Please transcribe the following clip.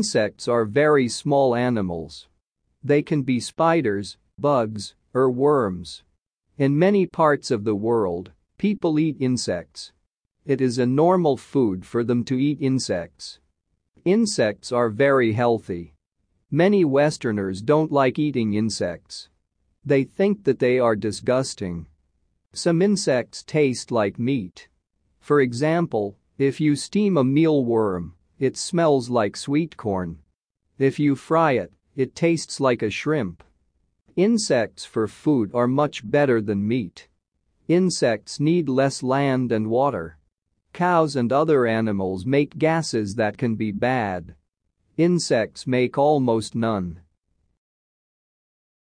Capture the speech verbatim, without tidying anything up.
Insects are very small animals. They can be spiders, bugs, or worms. In many parts of the world, people eat insects. It is a normal food for them to eat insects. Insects are very healthy. Many Westerners don't like eating insects. They think that they are disgusting. Some insects taste like meat. For example, if you steam a mealworm, it smells like sweet corn. If you fry it, it tastes like a shrimp. Insects for food are much better than meat. Insects need less land and water. Cows and other animals make gases that can be bad. Insects make almost none.